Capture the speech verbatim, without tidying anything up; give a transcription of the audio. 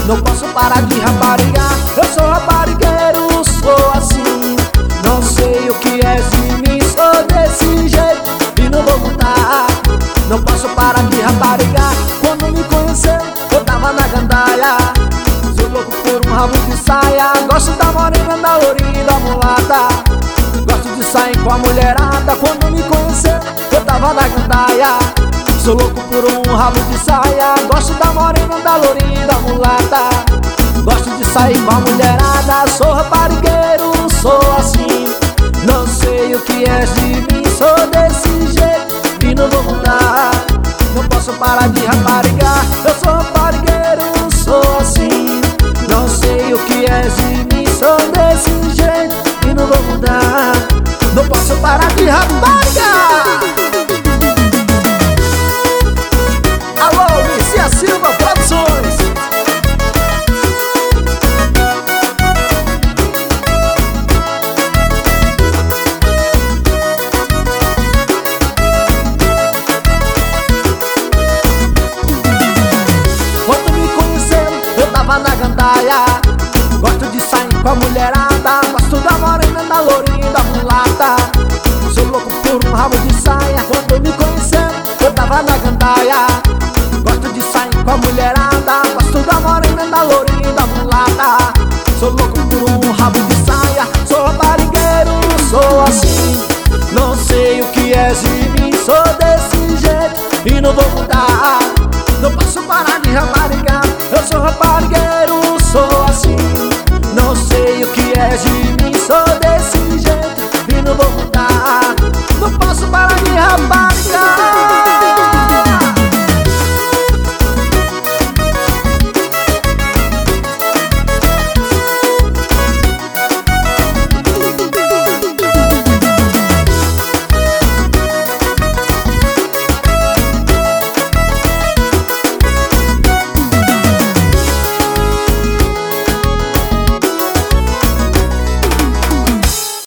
não posso parar de raparigar. Eu sou raparigueiro, sou assim. Não sei o que é de mim, sou desse jeito e não vou mudar. Não posso parar de raparigar. Quando me conheceu, eu tava na gandaia. Sou louco por um rabo de saia. Gosto da morena, da lourinha e da mulata. Gosto de sair com a mulherada. Quando me conheceu, eu tava na gandaia. Sou louco por um rabo de saia. Gosto da morena, da lourinha e da mulata. Gosto de sair com a mulherada. Sou raparigueiro, sou assim. Não sei o que é de mim, sou desse jeito e não vou mudar. Não posso parar de raparigar. Eu sou raparigueiro, sou assim. Não sei o que é de mim, sou desse jeito e não vou mudar. Não posso parar de raparigar. Alô, Messias Silva Produções. Quando me conheceu, eu tava na gandaia. Gosto de sair com a mulherada. Gosto da morena, da lourinha e da mulata. Sou louco por um rabo de saia. Quando me conheceu, eu tava na gandaia. Gosto de sair com a mulherada. Gosto da morena, da lourinha e da mulata. Sou louco por um rabo de saia. Sou raparigueiro, sou assim. Não sei o que é de mim, sou desse jeito e não vou mudar. Não posso